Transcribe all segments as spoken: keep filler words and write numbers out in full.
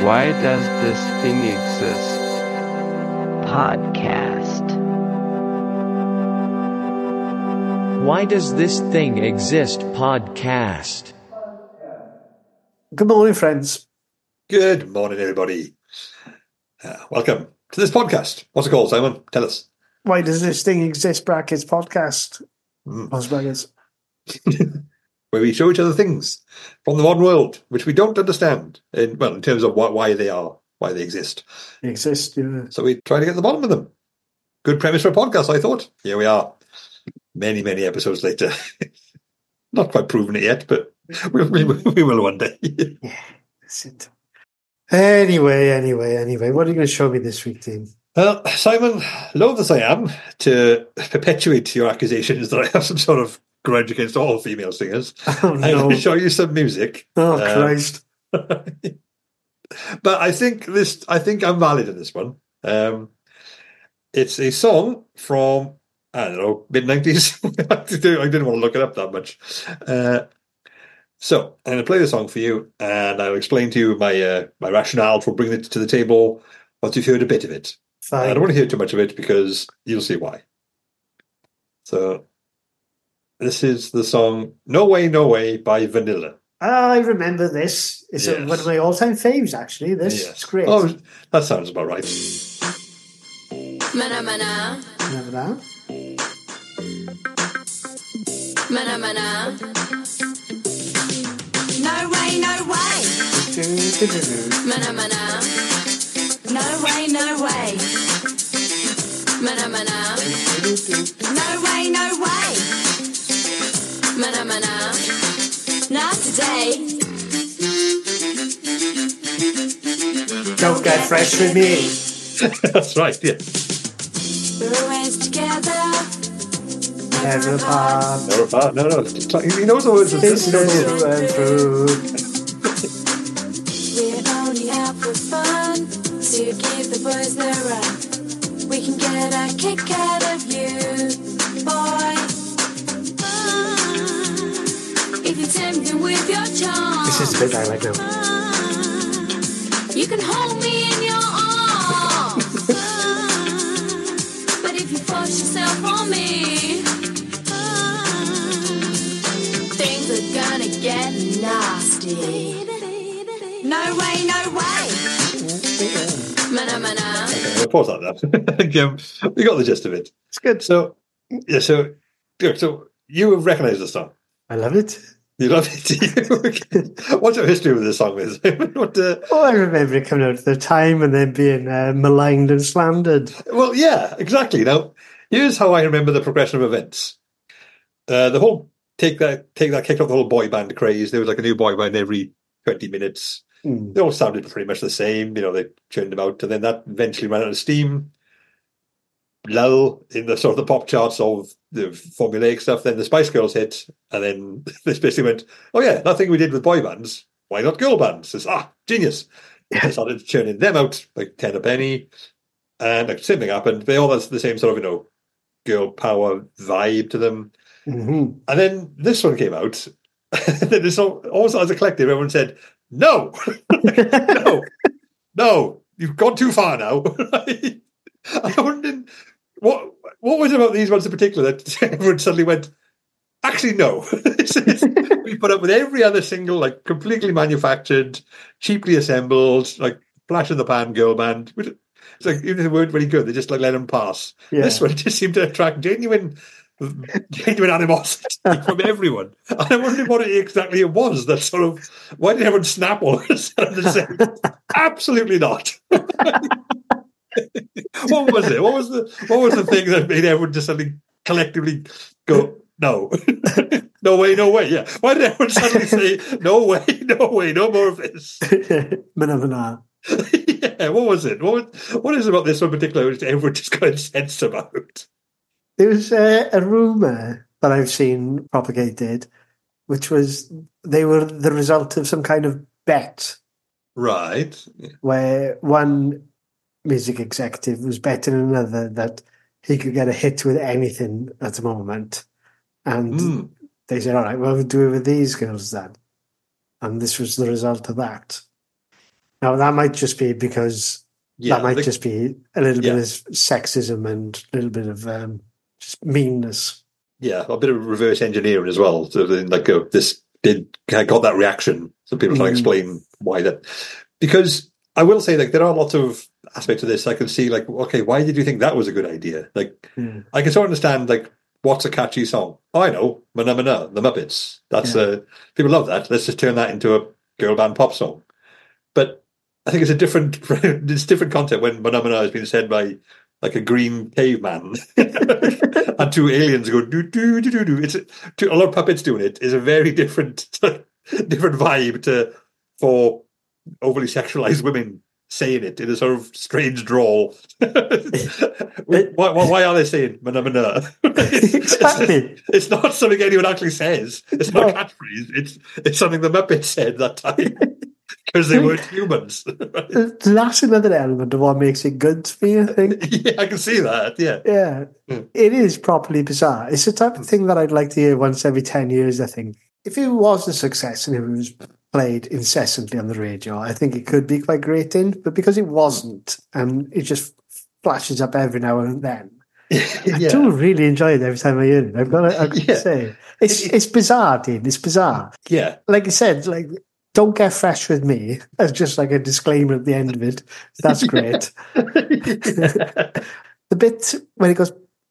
Why does this thing exist? Podcast. Why does this thing exist? Podcast. Good morning, friends. Good morning, everybody. Uh, welcome to this podcast. What's it called, Simon? Tell us. Why does this thing exist? Brackets podcast. Mm. Close brackets. Where we show each other things from the modern world, which we don't understand, in, well, in terms of why, why they are, why they exist. They exist, yeah. So we try to get to the bottom of them. Good premise for a podcast, I thought. Here we are, many, many episodes later. Not quite proven it yet, but we, we, we will one day. Yeah, that's it. Anyway, anyway, anyway, what are you going to show me this week, Dean? Well, Simon, loath as I am to perpetuate your accusations that I have some sort of grudge against all female singers, Oh, no. I'm going to show you some music. Oh, Um, Christ. But I think this, I think I'm valid in this one. Um, it's a song from, I don't know, mid nineties. I didn't want to look it up that much. Uh, so I'm going to play the song for you, and I'll explain to you my uh, my rationale for bringing it to the table once you've heard a bit of it. Fine. I don't want to hear too much of it because you'll see why. So this is the song "No Way, No Way" by Vanilla. I remember this. It's Yes. a, one of my all-time faves, actually. This Yes. It's great. Oh, that sounds about right. Mana mana, Remember that? mana mana. No way, no way. Do-do-do-do. Mana mana. No way, no way. Mana mana. No way, no way. Mana mana. Not today. Don't get fresh with me. That's right, yeah. We're always together. Never apart. Never apart. No, no. It's like, he knows the words of this. He knows the Through words. and through. We're only out for fun, to give the boys the run. We can get a kick out of you, boy. If you tempt me with your charm, This is the bit I like now. you can hold me in your arms. But if you force yourself on me, things are gonna get nasty. No way, no way. Mana mana. Okay, we'll pause that now. um, we got the gist of it. It's good. So, yeah, so, yeah, so you recognise the song. I love it. You love it. What's your history with this song, Liz? what, uh, Oh, I remember it coming out at the time and then being uh, maligned and slandered. well, yeah, exactly. Now, here's how I remember the progression of events. Uh, the whole take that take that kicked off the whole boy band craze. There was like a new boy band every twenty minutes. Mm. They all sounded pretty much the same. You know, they churned them out, and then that eventually ran out of steam. Lull in the sort of the pop charts of the formulaic stuff. Then the Spice Girls hit, and then they basically went, "Oh yeah, that thing we did with boy bands. Why not girl bands?" It's ah genius. They started churning them out like ten a penny, and like same thing happened. They all had the same sort of you know girl power vibe to them. Mm-hmm. And then this one came out. Then this all, also as a collective, everyone said, "No, no, no, you've gone too far now." I wondered what what was it about these ones in particular that everyone suddenly went, actually, no. It's- it's- we put up with every other single, like completely manufactured, cheaply assembled, like flash in the pan girl band. It's like even if they weren't very good, they just like let them pass. Yeah. This one just seemed to attract genuine, genuine animosity from everyone. And I wondered what it exactly it was that sort of why did everyone snap all of a sudden and say, absolutely not. What was it? What was the what was the thing that made everyone just suddenly collectively go, no. No way, no way, yeah. Why did everyone suddenly say, no way, no way, no more of this? Manavana. Yeah, what was it? What was, what is it about this one particular which everyone just got incensed about? There was uh, a rumour that I've seen propagated, which was they were the result of some kind of bet Right. where one music executive was betting another that he could get a hit with anything at the moment. And Mm. they said, all right, well, we'll do it with these girls then. And this was the result of that. Now that might just be because Yeah, that might the- just be a little Yeah. bit of sexism and a little bit of um, just meanness. yeah, a bit of reverse engineering as well. So then, like uh, this did got that reaction. So people try to Mm. explain why that. Because I will say, like, there are lots of aspects of this. I can see, like, okay, why did you think that was a good idea? Like, Mm. I can sort of understand, like, what's a catchy song? Oh, I know, Mana Mana, the Muppets. That's Yeah. uh, people love that. Let's just turn that into a girl band pop song. But I think it's a different, it's different content when Mana Mana has been said by like a green caveman and two aliens go do do do do do. It's to, a lot of puppets doing it is a very different, different vibe to for overly sexualized women saying it in a sort of strange drawl. why, why, why are they saying mana mana? It's, Exactly. It's, it's not something anyone actually says. It's not a No. catchphrase. It's it's something the Muppets said that time because they weren't humans. That's another element of what makes it good for me, I think. Yeah, I can see that. Yeah, Yeah, Mm. it is properly bizarre. It's the type of thing that I'd like to hear once every ten years, I think. If it was a success and it was played incessantly on the radio, I think it could be quite grating. But because it wasn't, and it just flashes up every now and then, I yeah. do really enjoy it every time I hear it. I've got to, I've got to Yeah. say. It's, It- it's bizarre, Dean. It's bizarre. yeah. Like I said, like, don't get fresh with me. As just like a disclaimer at the end of it. That's great. The bit when it goes,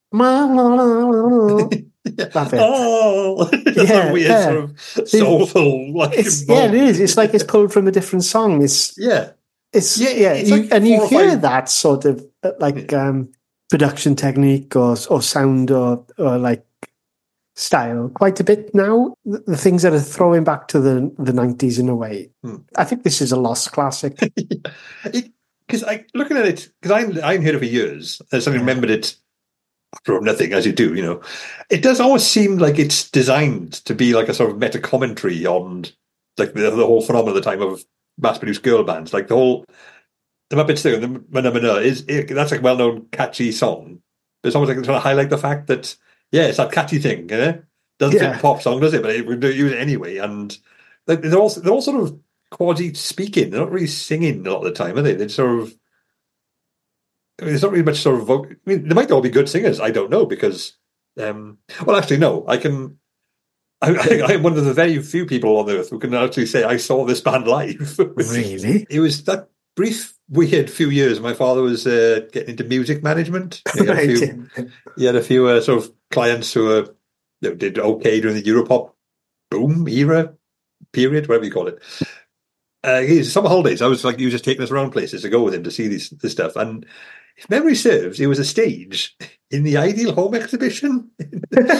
that bit. Oh, that's Yeah, a weird yeah. sort of soulful, like It's, yeah, it is. It's like it's pulled from a different song. It's, Yeah, it's Yeah, yeah, it's you, like and you four or hear five- that sort of uh, like um, production technique or or sound or or like style quite a bit now. The, the things that are throwing back to the the nineties in a way. Hmm. I think this is a lost classic. because I looking at it because I I hadn't heard it for years. I suddenly Yeah. remembered it after nothing, as you do. You know, it does always seem like it's designed to be like a sort of meta commentary on like the, the whole phenomenon at the time of mass-produced girl bands. Like the whole the Muppets thing, the Mana Mana is it, that's like a well-known catchy song. But it's almost like they're trying to highlight the fact that yeah, it's that catchy thing. You know? Doesn't Yeah. fit pop song, does it? But it, we do use it anyway, and like, they're all they're all sort of quasi speaking. They're not really singing a lot of the time, are they? They're sort of. I mean, there's not really much sort of. Voc- I mean, they might all be good singers. I don't know because. Um, well, actually, no. I can. I, I, I'm one of the very few people on earth who can actually say I saw this band live. Really? It was that brief, weird few years. My father was uh, getting into music management. He had a Right. few, he had a few uh, sort of clients who uh, you know, did okay during the Europop boom era period, whatever you call it. Uh, his summer holidays, I was like, he was just taking us around places to go with him to see these, this stuff. And if memory serves, it was a stage in the Ideal Home Exhibition in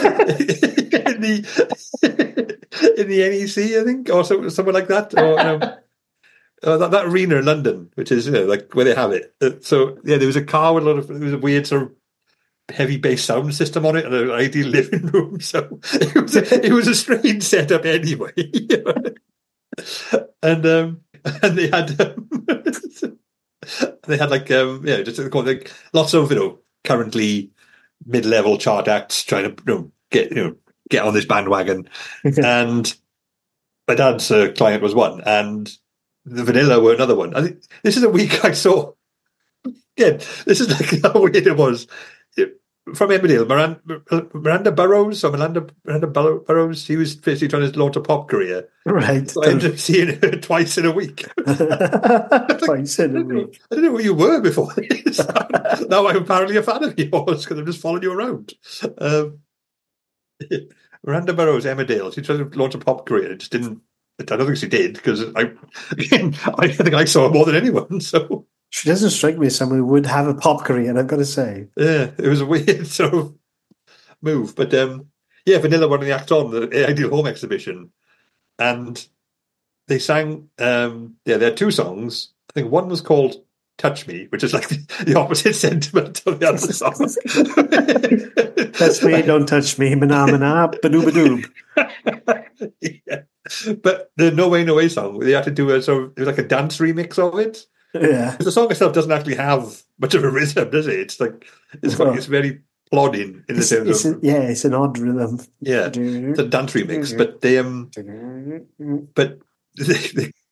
the in the N E C, I think, or so, somewhere like that. Or, um, uh, that, that arena in London, which is you know, like where they have it. Uh, so yeah, there was a car with a lot of there was a weird sort of heavy bass sound system on it and an ideal living room. So it was a, it was a strange setup anyway. You know? And um, and they had um, they had like um, yeah, just like lots of you know currently mid level chart acts trying to you know, get you know get on this bandwagon. And my dad's uh, client was one, and the Vanilla were another one. I think this is a week I saw. Again, this is like how weird it was. It, from Emmerdale, Miranda, Miranda Burrows, or Miranda, Miranda Burrows, she was basically trying to launch a pop career. Right. So I ended up seeing her twice in a week. Twice in a I didn't know- week. I didn't know who you were before this. Now I'm apparently a fan of yours because I'm just following you around. Um, Miranda Burrows, Emmerdale, she tried to launch a pop career. It just didn't. I don't think she did because I, again, I think I saw her more than anyone. So She doesn't strike me as someone who would have a pop career, I've got to say. yeah, it was a weird sort of move. But um, yeah, Vanilla were the act on the Ideal Home Exhibition, and they sang. Um, yeah, they had two songs. I think one was called "Touch Me," which is like the, the opposite sentiment of the other song. Touch me, don't touch me, mana mana, badoo badoo. Yeah. But the No Way No Way song, they had to do a sort of it was like a dance remix of it. Yeah. The song itself doesn't actually have much of a rhythm, does it? It's like it's quite, it's very plodding in the It's, terms it's of a, yeah, it's an odd rhythm. yeah, it's a dance remix. But they um, but the, the,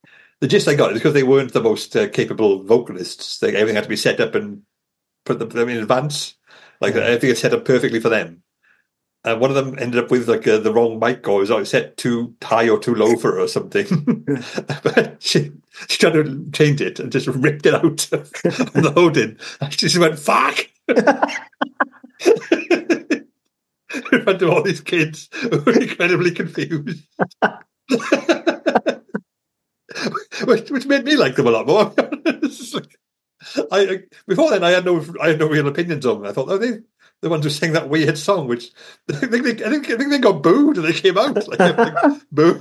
the gist I got is because they weren't the most uh, capable vocalists. Like everything had to be set up and put them, them in advance. Like Yeah. everything is set up perfectly for them. And one of them ended up with like uh, the wrong mic, or it was like set too high or too low for her or something. But she, she tried to change it and just ripped it out of the holding. And she just went, fuck! In front of all these kids who were incredibly confused. which, which made me like them a lot more. It's like, I, before then, I had no, I had no real opinions on them. I thought, oh, they, the ones who sang that weird song, which I think they, I think, I think they got booed when they came out. Like, like boo!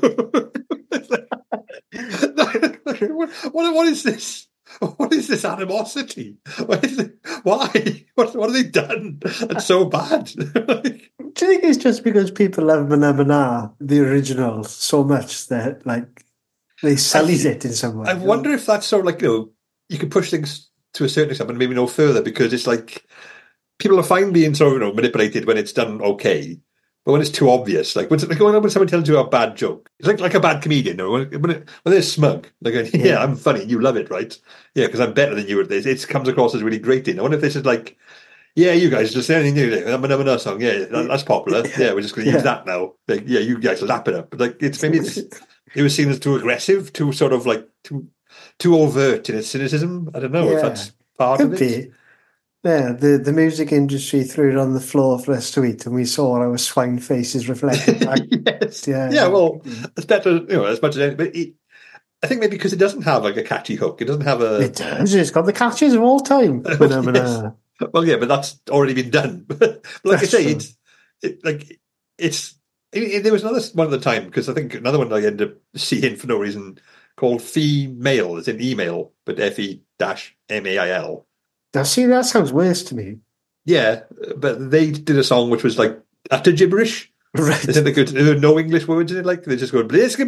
what, what, what is this? What is this animosity? What is it? Why? What, what have they done? It's so bad. Do you think it's just because people love Mana Mana, the original, so much that like they sullies it in some way? I wonder if that's sort of like, you know, you can push things to a certain extent, but maybe no further, because it's like people are fine being sort of, you know, manipulated when it's done okay, but when it's too obvious, like when, like when someone tells you a bad joke, it's like like a bad comedian. You know, when, when, it, when they're smug, like, yeah, yeah, I'm funny, you love it, right? Yeah, because I'm better than you at this. It comes across as really grating. I wonder if this is like, yeah, you guys just say anything new. Like, I'm another song. Yeah, that, that's popular. Yeah, we're just going to Yeah. use that now. Like, yeah, you guys lap it up. But like, it's maybe it's, it was seen as too aggressive, too sort of like too too overt in its cynicism. I don't know if Yeah. that's part Could of it. be. Yeah, the, the music industry threw it on the floor for us to eat, and we saw our swine faces reflected back. Yes. Yeah. Yeah. Well, it's better, you know, as much as anything. But it, I think maybe because it doesn't have like a catchy hook. It doesn't have a. It does. It's got the catches of all time. Yes. Mana Mana. Well, yeah, but that's already been done. But like That's I say, true. it's it, like it's. It, it- there was another one at the time, because I think another one I ended up seeing for no reason, called Female. It's an email, but F E dash M A I L. Now, see, that sounds worse to me. Yeah, but they did a song which was like utter gibberish. Right. They said they could, there were no English words in it. Like they just go.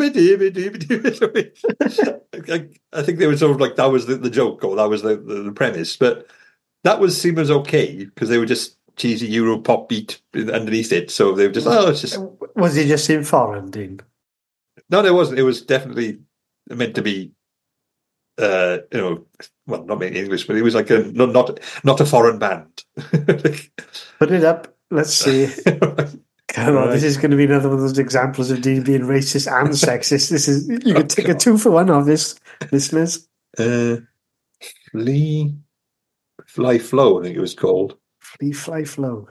I, I think they were sort of like that was the, the joke, or that was the, the, the premise. But that was seen as okay because they were just cheesy Euro pop beat underneath it. So they were just oh, it's just Was it just in foreign, Dean? no, there wasn't. It was definitely meant to be, uh, you know, well, not mainly English, but it was like a not not, not a foreign band. Put it up. Let's see. Come on, Right. this is going to be another one of those examples of Dean being racist and sexist. This is you can take a two for one of this, listeners. Uh, Flee, Fly Flow, I think it was called. Free fly flow.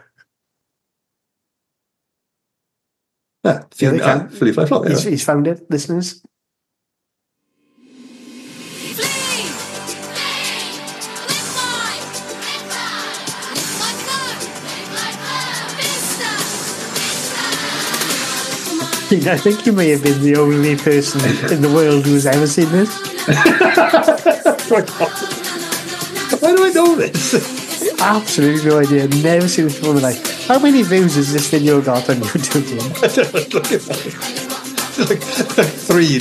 Ah, Yeah, they ah, can. Flee, Fly Flow. He's, Yeah. he's found it, listeners. I think you may have been the only person in the world who's ever seen this. Why do I know this? Absolutely no idea. Never seen this before. Like, how many views has this video got on YouTube? Dean? Look at that. It's like three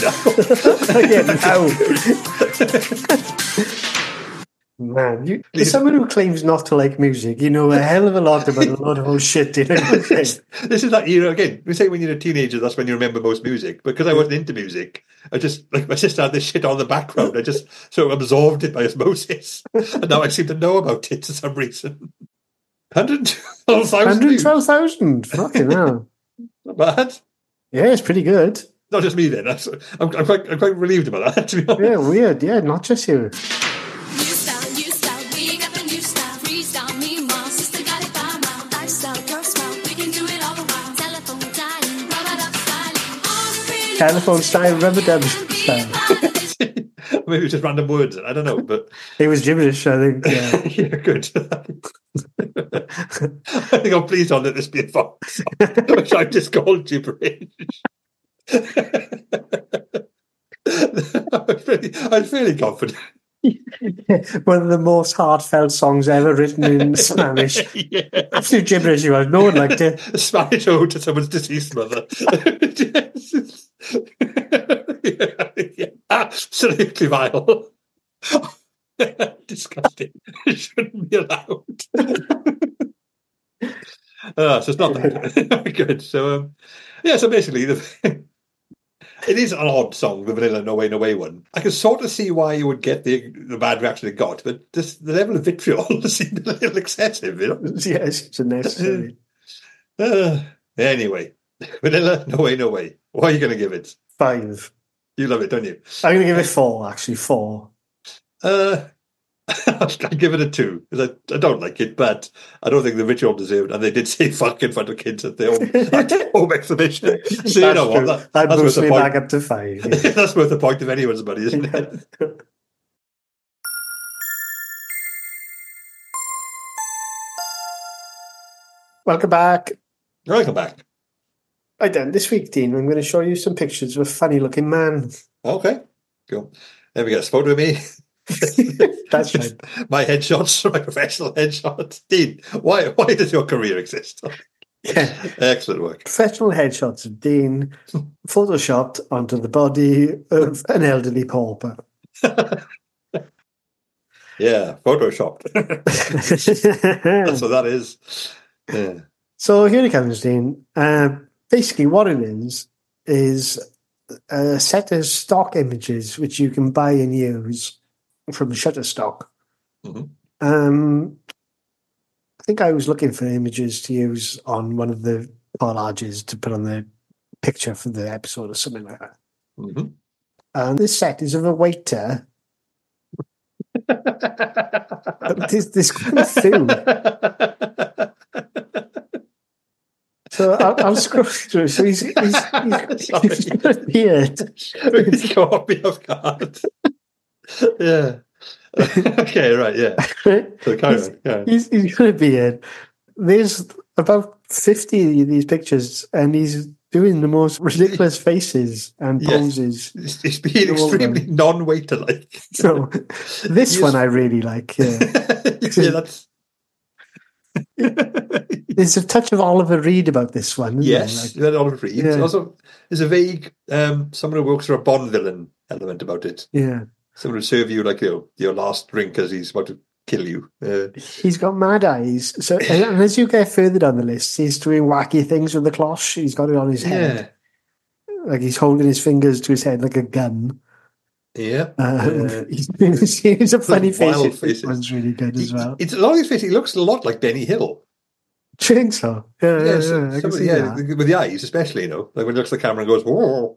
now. Yeah, no. Man, you, as someone who claims not to like music, you know a hell of a lot about a lot of old shit. You know? This is that era again. We say when you're a teenager, that's when you remember most music. Because I wasn't into music, I just like my sister had this shit on the background. I just sort of absorbed it by osmosis, and now I seem to know about it for some reason. Hundred twelve thousand. Hundred twelve thousand. Fucking hell. Not bad. Yeah, it's pretty good. Not just me then. That's, I'm, I'm quite I'm quite relieved about that. To be honest. Yeah, weird. Yeah, not just you. New style, new style, we got the new style. Freestyle, meanwhile, sister got it by mile. Lifestyle, girl smile, we can do it all the while. Telephone dialing, rub-a-dub styling. All the pretty Telephone style, rubber dub style. Maybe it's just random words. I don't know, but It was gibberish, I think. Yeah. yeah, good. I think I'm pleased I'll let this be a fox, which I've just called gibberish. I'm, fairly, I'm fairly confident. One of the most heartfelt songs ever written in Spanish. Yeah. Absolute gibberish, you was. No one liked it. A Spanish ode to someone's deceased mother. yeah, yeah. Absolutely vile. Disgusting. It shouldn't be allowed. uh, so it's not that good. So, um, yeah, so basically, the, It is an odd song, the Vanilla No Way No Way one. I can sort of see why you would get the the bad reaction it got, but just the level of vitriol seemed a little excessive, you know? Yes, it's unnecessary. Uh, anyway, Vanilla No Way No Way. What are you going to give it? Five. You love it, don't you? I'm going to give it four, actually. Four. Uh, I'd give it a two, because I, I don't like it, but I don't think the vitriol deserved, and they did say fuck in front of kids at their home, at their home exhibition. So you know what? That, I'd that's worth boost the me point. back up to five. Yeah. That's worth the point of anyone's money, isn't it? Welcome back. Welcome back. Right then, this week, Dean, I'm going to show you some pictures of a funny-looking man. Okay, cool. There we go. A photo of me. That's right. My headshots, my professional headshots. Dean, why why does your career exist? Yeah. Excellent work. Professional headshots of Dean photoshopped onto the body of an elderly pauper. Yeah, photoshopped. That's what that is. Yeah. So here it comes, Dean. Uh, basically, what it is, is a set of stock images which you can buy and use from Shutterstock. Mm-hmm. Um, I think I was looking for images to use on one of the collages to put on the picture for the episode or something like that. Mm-hmm. And this set is of a waiter. this this kind of food. So I'll, I'll scroll through. So he's he's, he's, he's got a beard. He's caught me off guard. Yeah. Okay, right, yeah. So carry he's, on, yeah. he's, he's got a beard. There's about fifty of these pictures, and he's doing the most ridiculous faces and Yes. poses. It's, it's being extremely non-waiter-like. So this Yes. one I really like. Yeah. Yeah, that's... There's a touch of Oliver Reed about this one, isn't Yes, there? that Oliver Reed. Yeah. Also, there's a vague um, someone who works for a Bond villain element about it. Like, yeah. Someone who serve you like you know, your last drink as he's about to kill you. Uh, He's got mad eyes. So, and as you get further down the list, he's doing wacky things with the cloche. He's got it on his head. Like he's holding his fingers to his head like a gun. yeah. Um, Uh, he's, he's a funny face. wild This faces. one's really good as he- well. It's a lot of his face. He looks a lot like Benny Hill. Do you think so? Yeah, yeah, Yes, yeah, I can some- see yeah, that. with the eyes, especially. You know, like when he looks at the camera and goes, "Whoa."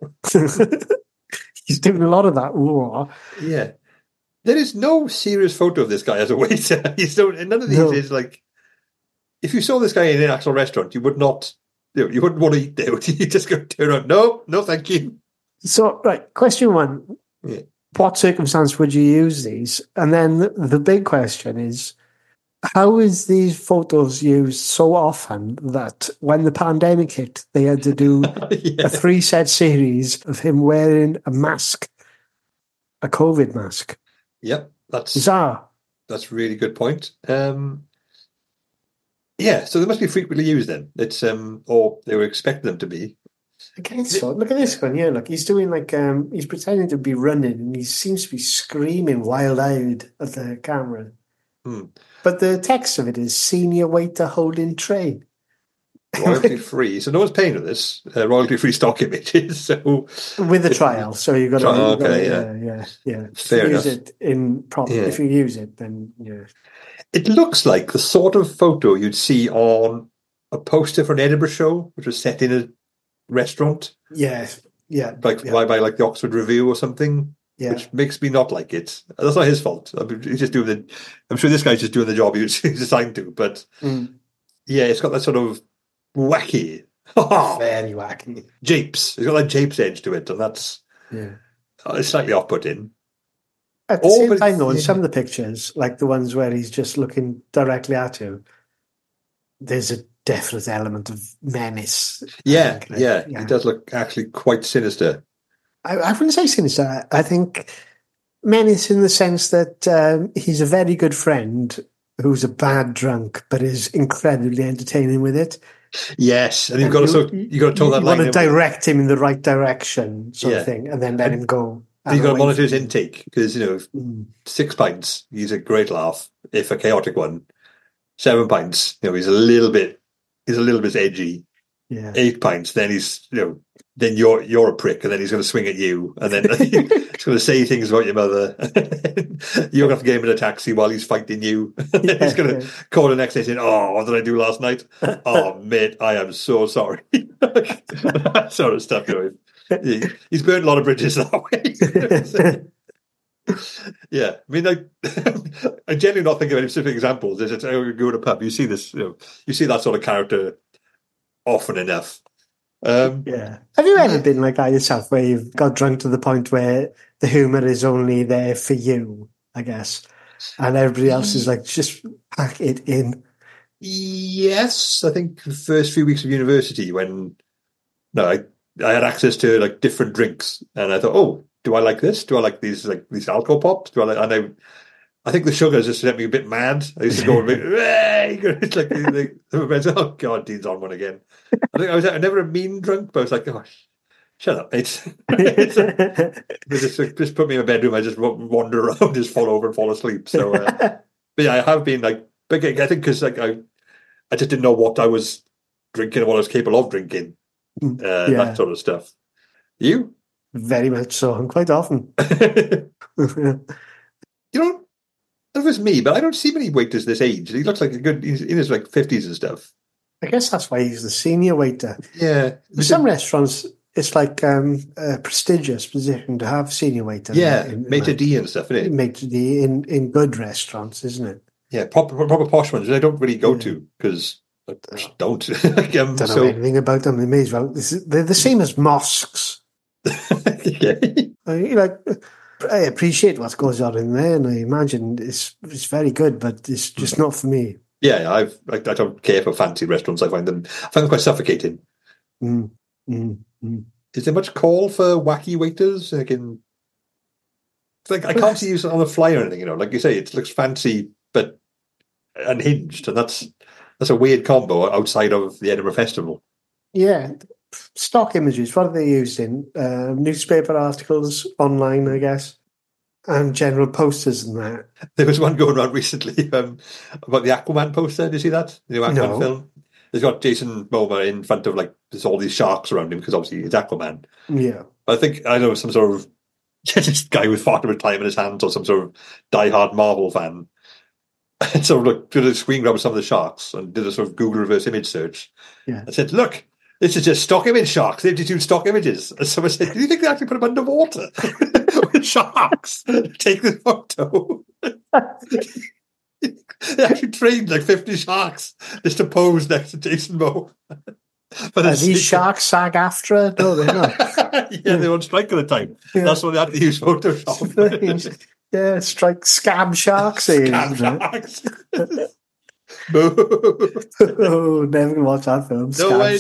He's doing a lot of that. Whoa. Yeah. There is no serious photo of this guy as a waiter. He's no, none of these No. is like. If you saw this guy in an actual restaurant, you would not. You, know, you wouldn't want to eat there. You just go turn around. No, no, thank you. So, right, question one. Yeah. What circumstance would you use these? And then the, the big question is, how is these photos used so often that when the pandemic hit, they had to do Yeah. a three-set series of him wearing a mask, a COVID mask? Yep, that's Bizarre. that's a really good point. Um, yeah, so they must be frequently used then. It's um, or they were expecting them to be. Look at this one. Look at this one. Yeah, look, he's doing like um, he's pretending to be running, and he seems to be screaming wild-eyed at the camera. Hmm. But the text of it is "senior waiter holding tray." Royalty free, so no one's paying for this. Uh, royalty free stock images. So With a trial, so you've got to, Trial, you've got okay, to yeah. yeah, yeah, yeah. Fair use enough. it in prop. Yeah. If you use it, then yeah, it looks like the sort of photo you'd see on a poster for an Edinburgh show, which was set in a restaurant, yeah, yeah, like yeah, by, by like the Oxford Review or something. yeah. Which makes me not like it. That's not his fault. I mean, he's just doing the. I'm sure this guy's just doing the job he was, he's assigned to. But Mm. yeah, it's got that sort of wacky, Very wacky. japes. It's got that japes edge to it, and that's Yeah. uh, it's slightly off-putting. At the Oh, same but time, though, in yeah. some of the pictures, like the ones where he's just looking directly at you, there's a definite element of menace. I Yeah, think, like, yeah, yeah. He does look actually quite sinister. I, I wouldn't say sinister. I think menace in the sense that um, he's a very good friend who's a bad drunk, but is incredibly entertaining with it. Yes, and you've And got to you- sort, you've got to toe You that want line. to in. direct him in the right direction, sort Yeah. of thing, and then let him go. You've got to and monitor away his from you. intake because you know Mm. six pints, he's a great laugh. If a chaotic one, seven pints, you know, he's a little bit, he's a little bit edgy. Yeah. Eight pints, then he's you know then you're you're a prick, and then he's going to swing at you, and then he's going to say things about your mother. You're going to have to get him in a taxi while he's fighting you. And then he's going to call the next day saying, "Oh, what did I do last night? Oh, mate, I am so sorry." That sort of stuff going. He's burnt a lot of bridges that way. Yeah, I mean, like, I generally not think of any specific examples. It's, it's, oh, you go to a pub, you see this, you know, you see that sort of character often enough. Um, yeah. Have you ever been like that yourself, where you've got drunk to the point where the humour is only there for you, I guess, and everybody else is like, just pack it in? Yes, I think the first few weeks of university, when no, I I had access to like different drinks, and I thought, oh, do I like this? Do I like these like these alcohol pops? Do I like? And I, I think the sugars just let me a bit mad. I used to go a bit. It's like, like oh god, Dean's on one again. I think I was I never a mean drunk, but I was like, oh, shut up, mate. It's, uh, just, just put me in a bedroom. I just wander around, just fall over and fall asleep. So, uh, but yeah, I have been like, but I think because like I, I just didn't know what I was drinking and what I was capable of drinking, uh, Yeah. that sort of stuff. You? Very much so, and quite often. You know, I don't know if it's me, but I don't see many waiters this age. He looks like a good, he's in his like fifties and stuff. I guess that's why he's the senior waiter. Yeah. For some restaurants, it's like um, a prestigious position to have senior waiter. Yeah, in, in, maitre in, d' and stuff, isn't it? maitre d' in, in good restaurants, isn't it? Yeah, proper proper posh ones, which I don't really go Yeah. to because I just don't. Like, um, Don't know so, anything about them. They may as well. This is, they're the same as mosques. yeah. I mean, like, I appreciate what goes on in there, and I imagine it's it's very good, but it's just not for me. Yeah, I've I, I don't care for fancy restaurants. I find them I find them quite suffocating. Mm, mm, mm. Is there much call for wacky waiters? Like in, it's like I can't see you on the fly or anything. You know, like you say, it looks fancy but unhinged, and that's that's a weird combo outside of the Edinburgh Festival. Yeah, stock images. What are they using? Uh, newspaper articles, online, I guess, and general posters and that. There was one going around recently um, about the Aquaman poster. Did you see that? The new Aquaman No. film. It's got Jason Momoa in front of like there's all these sharks around him because obviously it's Aquaman. Yeah, I think I know some sort of this guy with far too much time in his hands or some sort of diehard Marvel fan. And sort of looked did a screen grab of some of the sharks and did a sort of Google reverse image search. Yeah. I said, look, this is just stock image sharks. They've just used stock images. And someone said, do you think they actually put them underwater with sharks to take this photo? They actually trained like fifty sharks just to pose next to Jason Momoa. But are these sharks SAG-AFTRA? No, they're not. Yeah, they were on strike at the time. Yeah. That's why they had to use Photoshop. Yeah, strike scab sharks. eh? Scam sharks. Boo. Oh, never gonna watch that film. No way,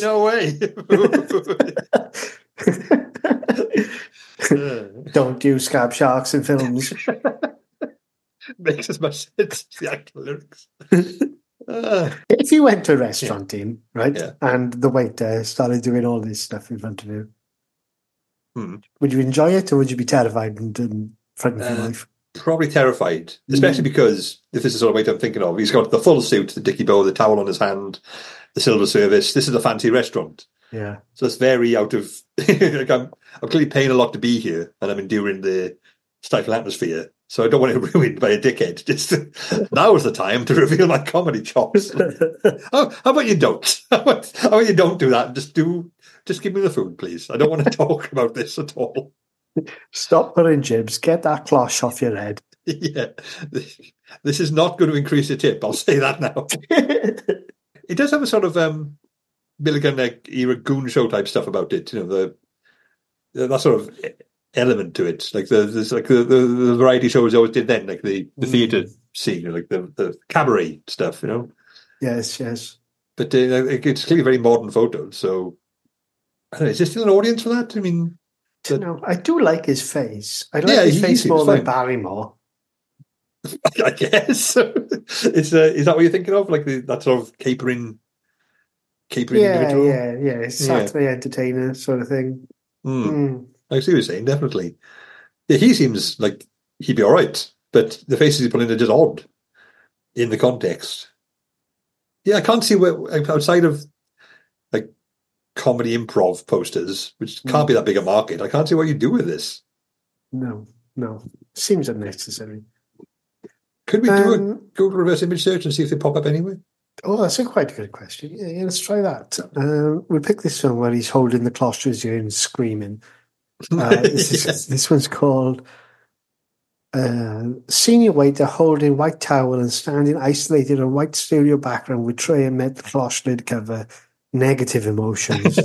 Scabs. no way. Don't use scab sharks in films. Makes as much sense as the actual lyrics. Uh, If you went to a restaurant, Dean, right, Yeah. and the waiter started doing all this stuff in front of you, Hmm. would you enjoy it, or would you be terrified and, and frightened for your Uh, life? Probably terrified, especially because if this is the sort of weight I'm thinking of, he's got the full suit, the dicky bow, the towel on his hand, the silver service. This is a fancy restaurant. Yeah. So it's very out of. like I'm, I'm clearly paying a lot to be here, and I'm enduring the stifling atmosphere. So I don't want it ruined by a dickhead. Just now is the time to reveal my comedy chops. how, how about you don't? How about, how about you don't do that? Just do. Just give me the food, please. I don't want to talk about this at all. Stop putting jibs. Get that cloche off your head. Yeah, this is not going to increase the tip. I'll say that now. It does have a sort of um, Milligan like era goon show type stuff about it. You know, the that sort of element to it, like the there's like the, the, the variety shows they always did then, like the, the theatre scene, like the, the cabaret stuff. You know, Yes, yes. but uh, it's clearly very modern photos. So, I don't know, is there still an audience for that? I mean, You know, I do like his face. I like Yeah, his he face seems more than fine. Barrymore. I guess is uh, is that what you're thinking of? Like the, that sort of capering, capering Yeah, individual. yeah, yeah. It's Yeah. Saturday entertainer sort of thing. Hmm. Mm. I see what you're saying. Definitely, yeah, he seems like he'd be all right, but the faces he put in are just odd in the context. Yeah, I can't see where outside of like comedy improv posters, which can't be that big a market. I can't see what you do with this. No, no. Seems unnecessary. Could we do a Um, Google reverse image search and see if they pop up anyway? Oh, that's a quite good question. Yeah, yeah, let's try that. Uh, we'll pick this one where he's holding the cloisters here and screaming. Uh, this, is, Yes. this one's called uh, Senior Waiter Holding White Towel and Standing Isolated on White Stereo Background with Tray and Metal Cloth Lid Cover. Negative emotions.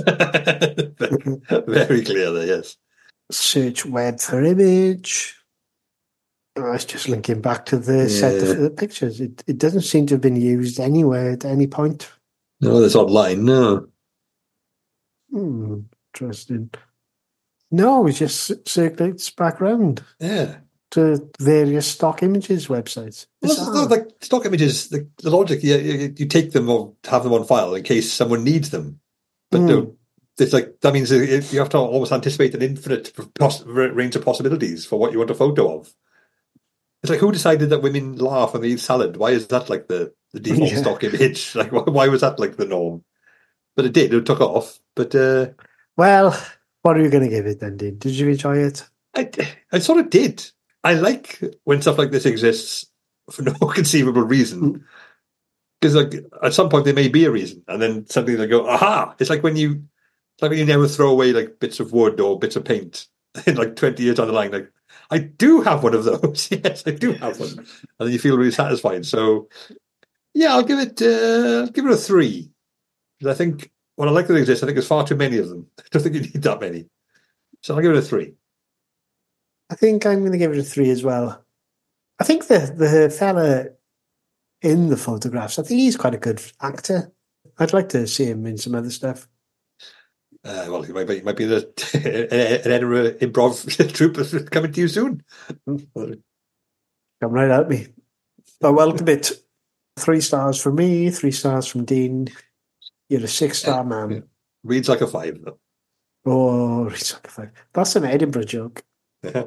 Very clear there, yes. Search web for image. Oh, it's just linking back to the set Yeah. of the pictures. It, it doesn't seem to have been used anywhere at any point. No, that's online, no. Hmm, interesting. No, it just circulates back around Yeah. to various stock images websites. Well, Bizarre. no, like stock images, the, the logic, you, you, you take them or have them on file in case someone needs them. But Mm. no, it's like that means you have to almost anticipate an infinite poss- range of possibilities for what you want a photo of. It's like, who decided that women laugh when they eat salad? Why is that like the, the default Yeah. stock image? Like, why, why was that like the norm? But it did. It took off. But uh, Well, what are you going to give it then, Dean? Did you enjoy it? I, I sort of did. I like when stuff like this exists for no conceivable reason. Because like at some point there may be a reason, and then suddenly they go, aha! It's like when you, it's like when you never throw away like bits of wood or bits of paint in like twenty years down the line. Like, I do have one of those. Yes, I do have one, and then you feel really satisfied. So, yeah, I'll give it. Uh, I'll give it a three. Because I think what I like that exists, I think there's far too many of them. I don't think you need that many. So I'll give it a three. I think I'm going to give it a three as well. I think the, the fella in the photographs, I think he's quite a good actor. I'd like to see him in some other stuff. Uh, well, it might be, it might be the, an Edinburgh improv troupe coming to you soon. Come right at me. I welcome it. Three stars from me, three stars from Dean. You're a six-star man. Yeah. Reads like a five, though. Oh, it's like a five. That's an Edinburgh joke. Yeah.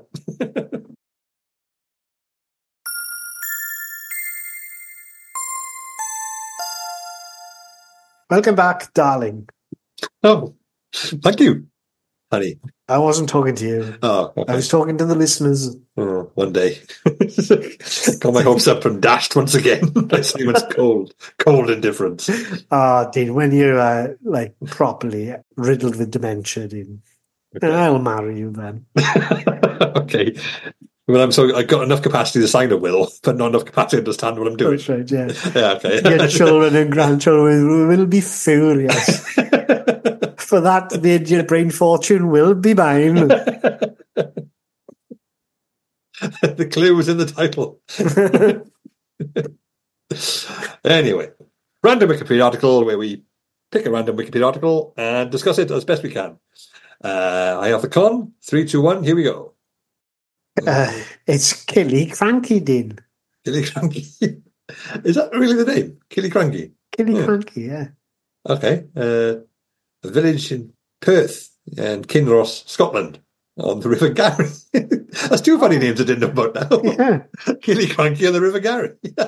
Welcome back, darling. Oh, thank you, honey. I wasn't talking to you. Oh, okay. I was talking to the listeners. Oh, one day. Got my hopes up and dashed once again by Simon's cold, cold indifference. Ah, Dean, when you're uh, like properly riddled with dementia, Dean, Okay. I'll marry you then. Okay. Well, I'm so I've got enough capacity to sign a will, but not enough capacity to understand what I'm doing. That's right, yeah. Yeah, okay. Your children and grandchildren will be furious. For that, the your brain fortune will be mine. The clue was in the title. Anyway, random Wikipedia article where we pick a random Wikipedia article and discuss it as best we can. Uh, I have the con. Three, two, one. Here we go. Uh, it's Killy Cranky, Dean. Killycranky. Is that really the name? Killycranky. Killy Yeah. Cranky, yeah. Okay. Uh, a village in Perth and Kinross, Scotland, on the River Garry. That's two funny names I didn't know about now. Yeah. Killycranky and the River Garry.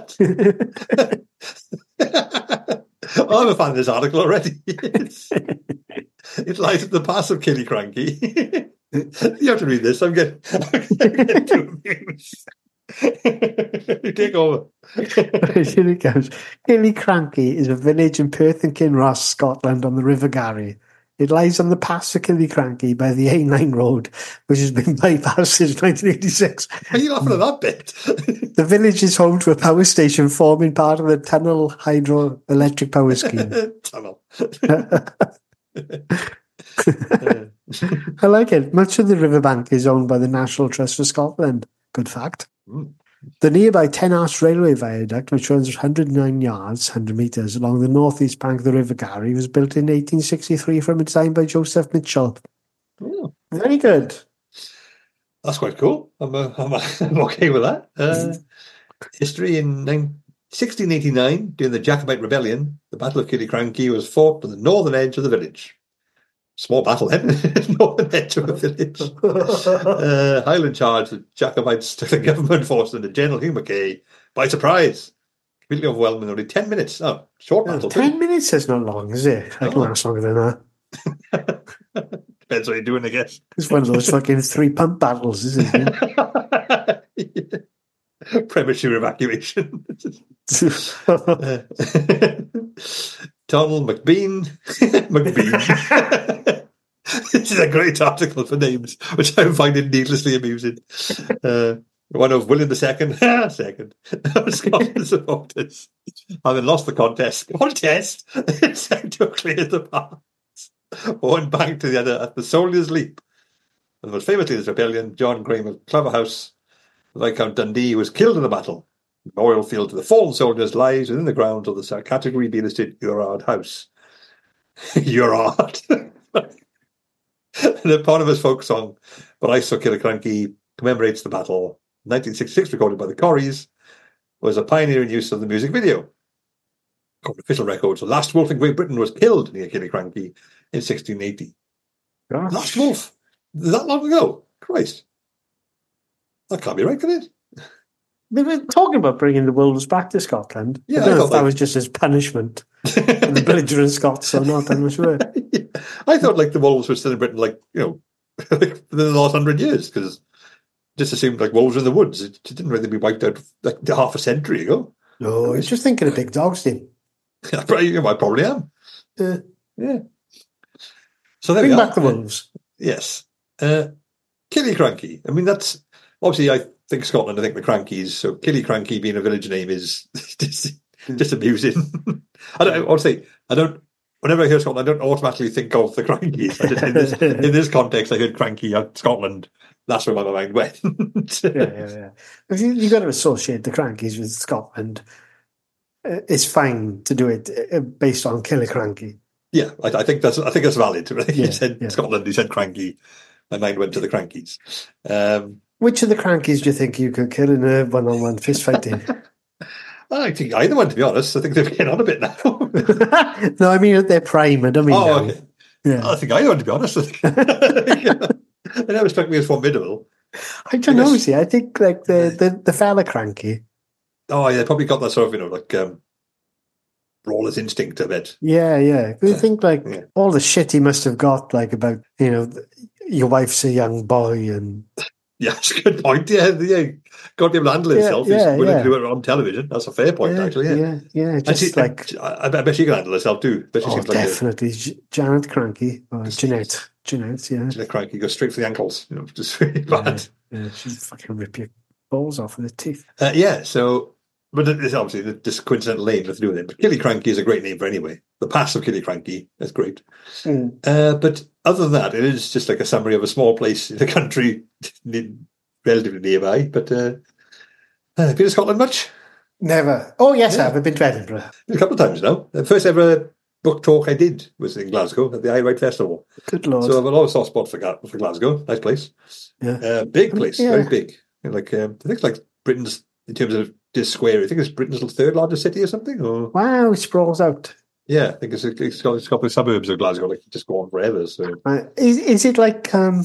Oh, I'm a fan of this article already. It's, it lies at the pass of Killycranky. You have to read this. I'm getting, I'm getting too amused. You take over. Here it goes. Killy Cranky is a village in Perth and Kinross, Scotland, on the River Garry. It lies on the pass of Killycranky by the A nine road, which has been bypassed since nineteen eighty-six. Are you laughing at that bit? The village is home to a power station forming part of the Tunnel Hydroelectric Power Scheme. Tunnel. I like it. Much of the riverbank is owned by the National Trust for Scotland. Good fact. Mm. The nearby ten-arch railway viaduct, which runs one hundred nine yards, one hundred metres, along the northeast bank of the River Garry, was built in eighteen sixty-three from a design by Joseph Mitchell. Oh, Very good. that's quite cool. I'm, uh, I'm, uh, I'm okay with that. Uh, history in nine, sixteen eighty-nine, during the Jacobite Rebellion, the Battle of Killycranky was fought on the northern edge of the village. Small battle then, northern edge of the village. Uh, Highland charged the Jacobites took the government force under General Hugh Mackay by surprise. Completely overwhelming, only ten minutes. Oh, short battle. too. Ten minutes is not long, is it? I can Oh. last longer than that. Depends what you're doing, I guess. It's one of those fucking three pump battles, isn't it? Premature evacuation. Uh, Donald McBean. McBean. This is a great article for names, which I'm finding needlessly amusing. Uh, one of William the Second, second, Scotland supporters, having lost the contest, contest, sent to clear the paths, one bank to the other at the Soldiers' Leap. And most famously, this rebellion, John Graham of Claverhouse, Viscount Dundee, was killed in the battle. The memorial field to the fallen soldiers lies within the grounds of the category B listed Urard House. Urard. The Eponymous folk song, But I Saw Killiecrankie, commemorates the battle. nineteen sixty-six, recorded by the Corries, was a pioneering use of the music video. According to official records, the last wolf in Great Britain was killed near Killiecrankie in sixteen eighty. gosh. Last wolf? That long ago? Christ. That can't be right, can it? They were talking about bringing the wolves back to Scotland. Yeah, I don't I know thought if that they- was just as punishment for the belligerent Scots or not, I'm not sure. I thought like the wolves were still in Britain, like, you know, for the last hundred years, because just assumed like wolves were in the woods. It didn't really be wiped out like half a century ago. No, I was just thinking of big dogs, Tim. I probably, I probably am. Uh, Yeah. So there bring we are. back the wolves. Yes. Uh, Killiecrankie. I mean, that's obviously, I think Scotland, I think the Crankies. So Killiecrankie being a village name is just, just amusing. I don't, I would say, I don't, whenever I hear Scotland, I don't automatically think of the Crankies. I just, in, this, in this context, I heard Crankie out Scotland. That's where my mind went. Yeah, yeah, yeah. If you, you've got to associate the Crankies with Scotland. Uh, It's fine to do it uh, based on Killiecrankie. Yeah, I, I think that's I think that's valid. He Yeah, said yeah. Scotland, he said Crankie. My mind went to the Crankies. Um, Which of the Crankies do you think you could kill in a one-on-one fist fighting? I think either one, to be honest. I think they're getting on a bit now. No, I mean at their prime. I don't mean Oh, now. okay. Yeah. I think either one, to be honest. They never struck me as formidable. I don't I know. guess- See, I think like the, the, the fella Cranky. Oh, yeah, probably got that sort of, you know, like um, brawler's instinct, I bet. Yeah, yeah. I think like Yeah. all the shit he must have got, like about, you know, th- your wife's a young boy and Yeah, that's a good point. Yeah, yeah. Got to be able to handle Yeah, himself. yeah, He's willing yeah. to do it on television. That's a fair point, yeah, actually. Yeah. yeah, yeah. And Just she- like I, I bet she can handle herself too. But she oh, seems like a, definitely J- Janet Cranky or Jeanette, Jeanette. Yeah, she's a cranky, goes straight for the ankles. You know, just really yeah, bad. yeah. She'd fucking rip your balls off with her teeth. Uh, yeah, so, but it's obviously this coincidental name nothing to do with it. But Killiecrankie is a great name for anyway. The pass of Killiecrankie, that's great. Mm. Uh, but other than that, it is just like a summary of a small place in the country, relatively nearby. But uh, uh, been to Scotland much? Never. Oh yes, Yeah. I have. I've been to Edinburgh. A couple of times now. The first ever book talk I did was in Glasgow at the I Write Festival. Good lord. So I have a lot of soft spot for, Ga- for Glasgow. Nice place. Yeah. Uh, big place, Yeah. very big. And like um, I think it's like Britain's, in terms of this square, I think it's Britain's third largest city or something. Or Wow, it sprawls out. yeah, I think it's, it's got it's a couple of suburbs of Glasgow, like just go on forever. So Uh, is is it like um?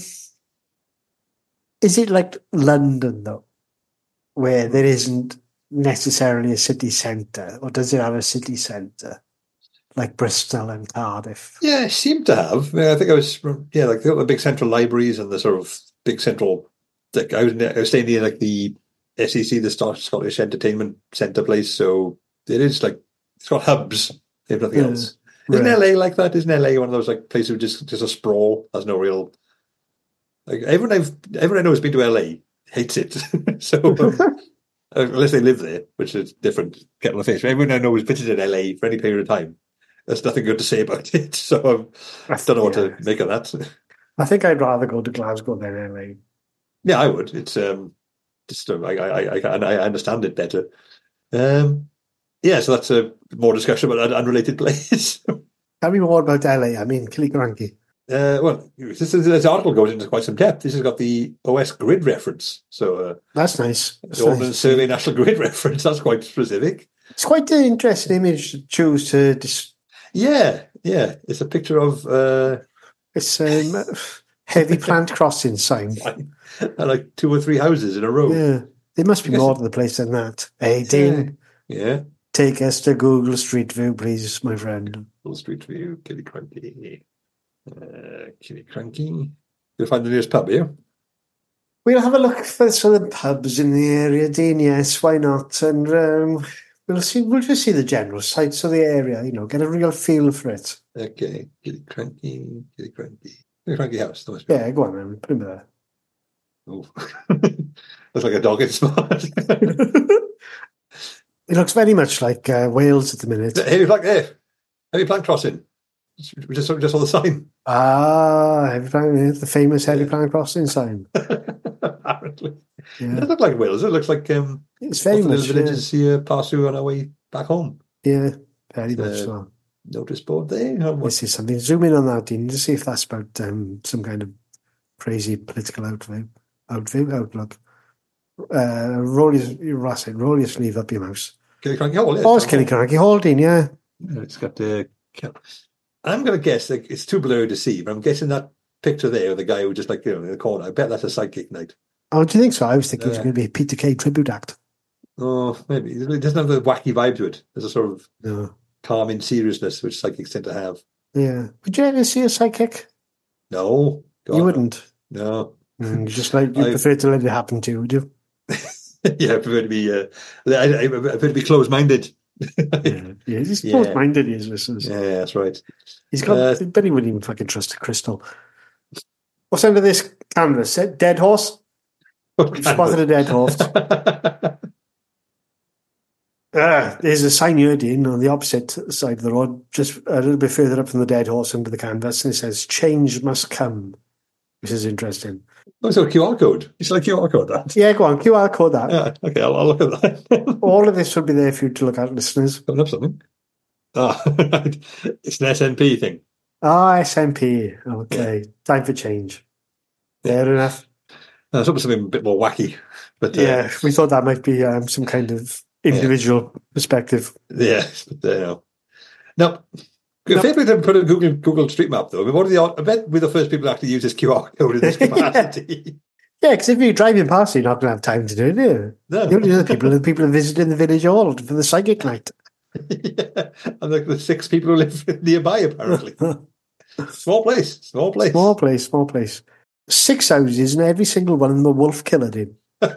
Is it like London though, where there isn't necessarily a city centre, or does it have a city centre like Bristol and Cardiff? yeah, it seemed to have. I, mean, I think I was yeah, like the big central libraries and the sort of big central. Like I was, I was staying near like the S E C, the Scottish Entertainment Centre place. So it is like it's got hubs, if nothing Yeah. else. Isn't Right. L A like that? Isn't L A one of those like places with just just a sprawl? There's no real like everyone I've everyone I know has been to L A hates it. So um, unless they live there, which is different kettle of fish. Everyone I know has visited L A for any period of time. There's nothing good to say about it. So um, I don't know what Yeah. to make of that. I think I'd rather go to Glasgow than L A. Yeah, I would. It's um just um, I I I, I I understand it better. Um, yeah, so that's a more discussion about an unrelated place. Tell me more about L A. I mean, Killiecrankie. Uh, well, this, is, this article goes into quite some depth. This has got the O S grid reference. So, uh, That's nice. That's the nice Ordnance to see. Survey National Grid reference. That's quite specific. It's quite an interesting image to choose to. Dis- Yeah, yeah. It's a picture of uh, it's um, heavy plant crossing sign. like two or three houses in a row. Yeah, there must be I guess- more to the place than that. Hey, Dean, Yeah. take us to Google Street View, please, my friend. Full Street View, Killiecrankie. Uh, Killy Cranky. You'll find the nearest pub here. We'll have a look for some of the pubs in the area, Dean. Yes, why not? And um, we'll see. We'll just see the general sites of the area. You know, get a real feel for it. Okay, Killy Cranky, Killy Cranky. Killy Cranky House. That must be Yeah, go on then. Put him there. Oh. Looks like a dog in spot. It looks very much like uh, Wales at the minute. Heavy Plank there. Heavy Plank Crossing. We just, just saw the sign. Ah, heavy plank, the famous heavy plank crossing sign. Apparently. Yeah. It doesn't look like Wales. It looks like um, It's very lots of much, little villages here pass through on our way back home. yeah, very Uh, much so. Notice board there. How much? This is something. Zoom in on that, Dean, to see if that's about um, some kind of crazy political outlook. Outlook. outlook. Uh, roll your, Russell, roll your sleeve up your mouse. Killy Cranky Hall. yes. Oh, it's Killycranky Hall, Dean, yeah. Yeah, it's got the. I'm going to guess like it's too blurry to see, but I'm guessing that picture there of the guy who just like you know in the corner. I bet that's a psychic night. Oh, do you think so? I was thinking it was Yeah. going to be a Peter Kay tribute act. Oh, maybe it doesn't have the wacky vibe to it. There's a sort of No. calming seriousness which psychics tend to have. Yeah. Would you ever see a psychic? No, God, You wouldn't. No. Mm, you just like you I- prefer to let it happen to you, would you? Yeah, I prefer to be. Uh, I, I, I prefer to be closed-minded. Yeah, yeah he's Yeah. close-minded. He is. This is. Yeah, that's right. He's got. Uh, I bet he wouldn't even fucking trust a crystal. What's under this canvas? Eh? Dead horse. Spotted a dead horse. Ah, there's a sign here, Dean, on the opposite side of the road, just a little bit further up from the dead horse under the canvas, and it says "Change must come," which is interesting. Oh, it's got a Q R code. It's like a Q R code, that. Yeah, go on, Q R code that. Yeah, okay, I'll, I'll look at that. All of this will be there for you to look at, listeners. Coming up something. Ah, right. It's an S N P thing. Ah, S M P. Okay, time for change. Fair enough. Uh, something, something a bit more wacky. But uh, Yeah, we thought that might be um, some kind of individual perspective. yeah, but, uh, no. Now, No. if anybody put a Google Google Street Map, though, I mean, what are the, I bet we're the first people to actually use this Q R code in this capacity. Yeah, because if you're driving past, you're not going to have time to do it, are you? No. The only other people are the people who visited the village hall for the psychic night. Yeah. And like the six people who live nearby, apparently. Small place, small place. Small place, small place. Six houses, and every single one of them a wolf killer did.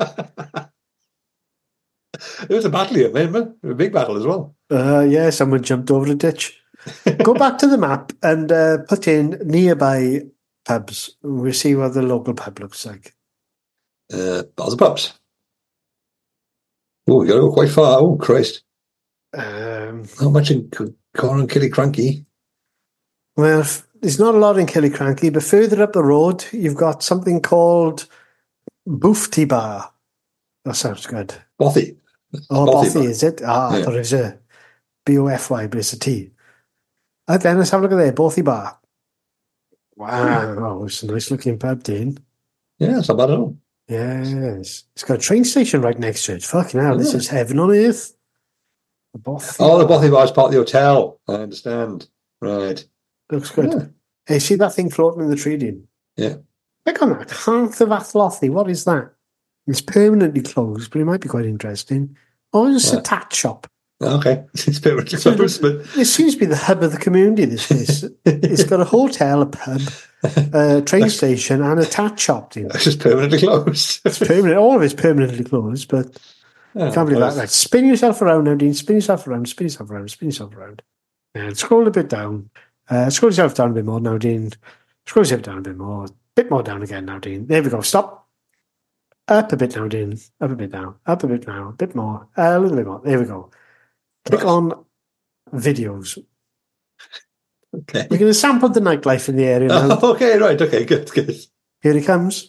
There was a battle here, remember? A big battle as well. Uh, yeah, someone jumped over a ditch. Go back to the map and uh, put in nearby pubs. We'll see what the local pub looks like. Uh, bars and pubs. Oh, we got to go quite far. Oh, Christ. Um, Not much in Corn and Killycranky. well, f- there's not a lot in Killycranky, but further up the road, you've got something called Boofty Bar. That sounds good. Bothy. Oh, Bothy Bothy, Bar. is it? Ah, I Yeah. thought it was a B O F Y, but it's a T. Okay, let's have a look at there. Bothy Bar. Wow, oh, it's a nice looking pub, Dean. Yeah, it's not bad at all. Yes. It's got a train station right next to it. Fucking hell, this Yeah. is heaven on earth. The Bothy Oh, the Bar. Bothy Bar is part of the hotel. I understand. Right. Looks good. Yeah. Hey, see that thing floating in the tree, Dean? Yeah. Click on that. Hearth of Athlothy. What is that? It's permanently closed, but it might be quite interesting. Oh, it's a Right. tat shop. Okay. It's permanently closed, but It seems to be the hub of the community, this place. It's got a hotel, a pub, a train station, and a tat shop, Dean. it's just permanently closed. It's permanent. All of it's permanently closed, but Yeah, can't believe that. well, Right, spin yourself around now, Dean. Spin yourself around, spin yourself around, spin yourself around. And scroll a bit down. Uh, scroll yourself down a bit more now, Dean. Scroll yourself down a bit more. bit more down again now, Dean. There we go. Stop. Up a bit now, Dean. Up a bit now. Up a bit now. A bit more. Uh, a little bit more. There we go. Click Right. on videos. Okay. We're going to sample the nightlife in the area now. Oh, okay, right. Okay, good, good. Here he comes.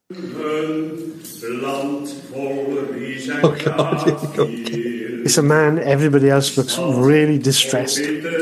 Oh, God. Here we go. It's a man. Everybody else looks really distressed.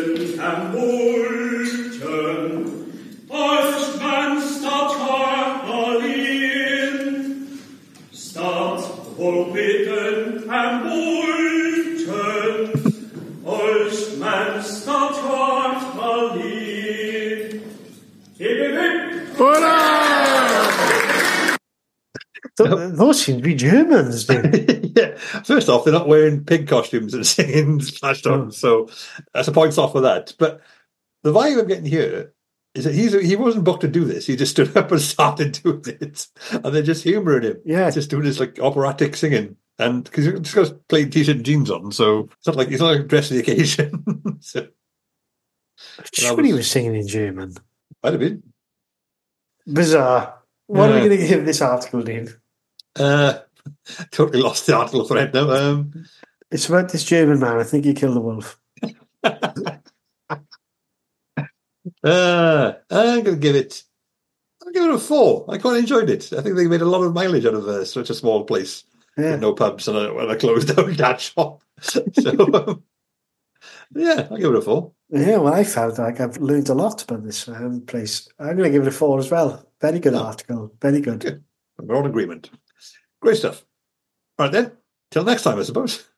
Th- Those seem to be Germans, Dean. Yeah. First off, they're not wearing pig costumes and singing splashed on, Oh. so that's a points off for that. But the vibe I'm getting here is that he's he wasn't booked to do this. He just stood up and started doing it, and they're just humouring him. Yeah. just doing his like operatic singing, and because he's just got plain t-shirt and jeans on, so it's not like he's not like dressed for the occasion. So Just when he was singing in German. might have been. Bizarre. What are Yeah. we going to give this article, Dean? Uh, totally lost the article thread now. Um, It's about this German man. I think he killed a wolf. uh, I'm going to give it. I'll give it a four. I quite enjoyed it. I think they made a lot of mileage out of uh, such a small place. Yeah. With no pubs and a, and a closed down that shop. So, um, yeah, I'll give it a four. Yeah, well, I felt like I've learned a lot about this um, place. I'm going to give it a four as well. Very good Oh. article. Very good. Good. We're all in agreement. Great stuff. All right then. Till next time, I suppose.